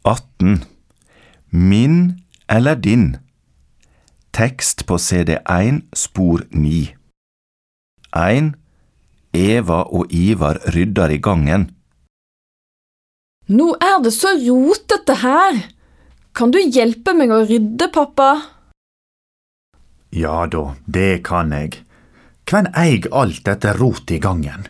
18. Min eller din? Tekst på CD1 spor 9. 1. Eva og Ivar rydder i gangen. Nå det så rotete her. Kan du hjelpe meg å rydde, pappa? Ja da, det kan jeg. Hvem eier alt dette rot i gangen?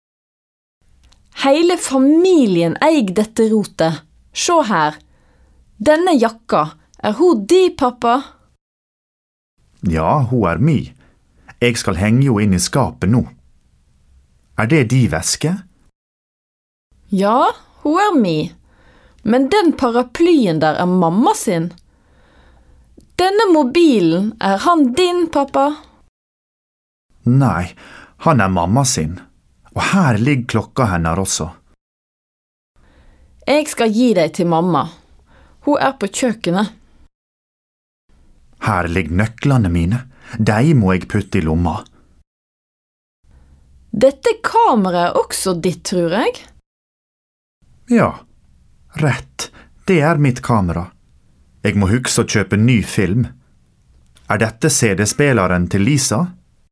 Hele familien eier dette rotet. Se her. Denne jakka, hun di, pappa? Ja, hun mi. Jeg skal henge jo inn i skapet nå. Det di veske? Ja, hun mi. Men den paraplyen der mamma sin. Denne mobilen, han din, pappa? Nei, han mamma sin. Og her ligger klokka hennes også. Jeg skal gi deg til mamma. Hun på kjøkkenet. Her ligger nøklene mine. De må jeg putte i lomma. Dette kameraet også ditt, tror jeg. Ja, rett. Det mitt kamera. Jeg må huske å kjøpe ny film. Dette CD-spilleren til Lisa?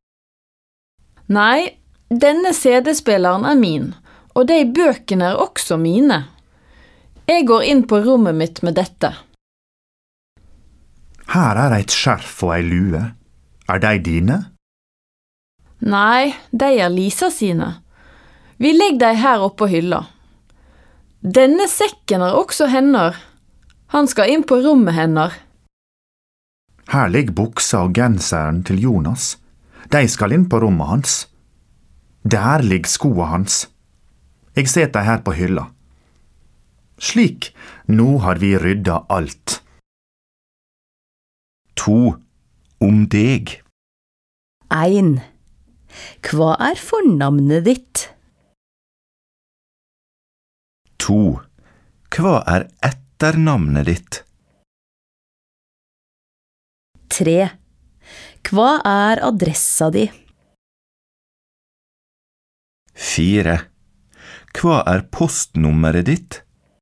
Nei, denne CD-spilleren min, og de bøkene også mine. Jeg går inn på rommet mitt med dette. Her et skjerf og ei lue. De dine? Nei, de Lisa sine. Vi legger de her oppe på hylla. Denne sekken også hennes. Han skal inn på rommet hennes. Her ligger buksa og genseren til Jonas. De skal inn på rommet hans. Der ligger skoene hans. Jeg setter de her på hylla. Slik, nå har vi ryddet alt. 2. Om deg. 1. Hva fornavnet ditt? 2. Hva etternavnet ditt? 3. Hva adressa di? 4. Hva postnummeret ditt?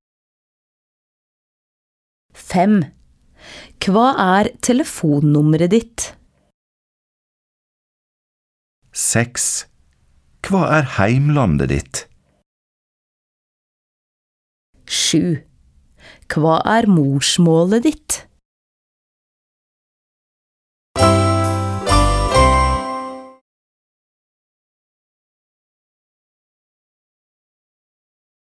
5. Hva telefonnummeret ditt? 6. Hva heimlandet ditt? 7. Hva morsmålet ditt?